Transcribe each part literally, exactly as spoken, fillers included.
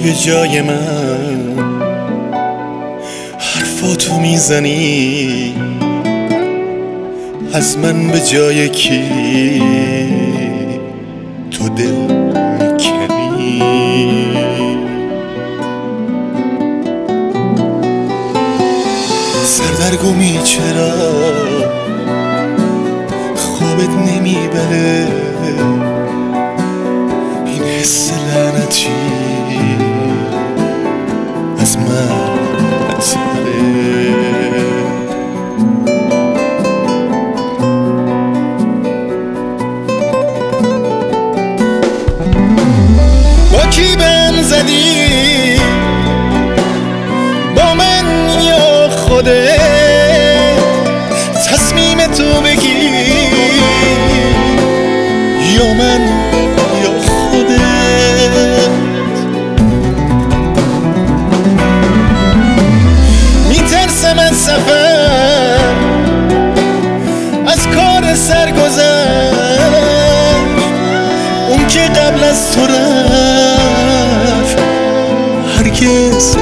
توی جای من حرفاتو میزنی، از من به جای کی تو دل میکنی. سردرگمی چرا خوابت نمیبره، این حس لعنتی از من نتیره. با کی بهم زدی، با من یا خودت؟ تصمیم تو بگیر، یا من یا خودت. میترسم از سفر، از کار سرگذشت، اون که قبل از تو رفت هرگز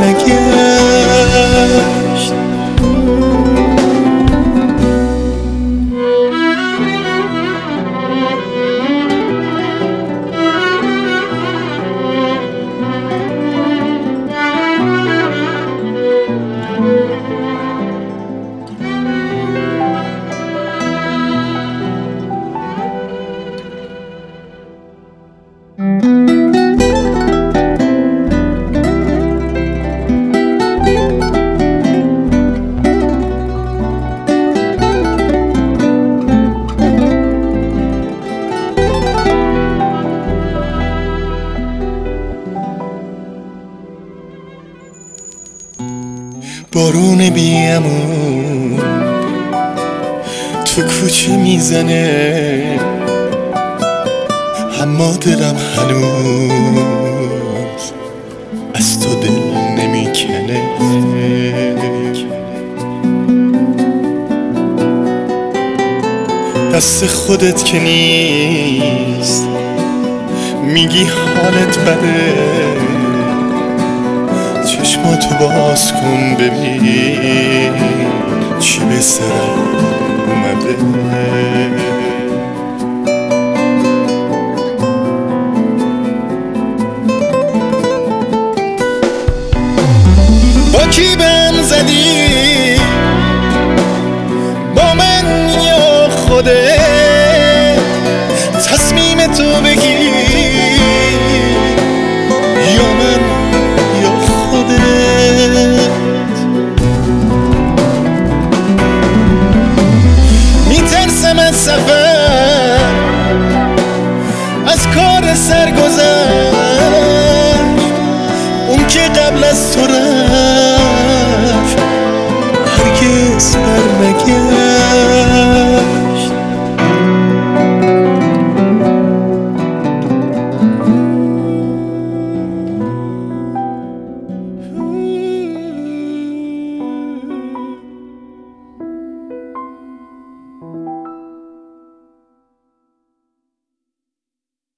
برنگشت. بارون بیامون تو کوچه میزنه، اما دلم هنوز از تو دل نمیکنه. دست خودت که نیست میگی حالت بده، چشماتو باز کن ببین چی به سرم اومده. با کی بهم زدی، با من یا خودت؟ تصمیم تو بگیر، یا من یا خودت. میترسم از سفر، از کار سرگذشت، اون که قبل از تو رفت